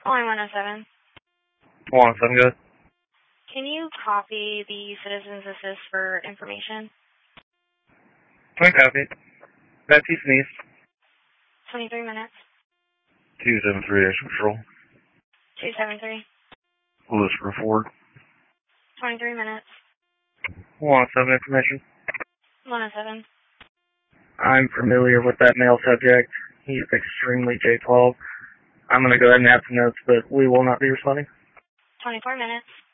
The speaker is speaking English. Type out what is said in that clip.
Line 107. Hold on, something good. Can you copy the Citizens Assist for information? I copy it. Baptiste East. 23 minutes. 273 Action Patrol. 273. Lucifer Ford. 23 minutes. 107 information. 107. I'm familiar with that male subject. He's extremely J12. I'm going to go ahead and add some notes, but we will not be responding. 24 minutes.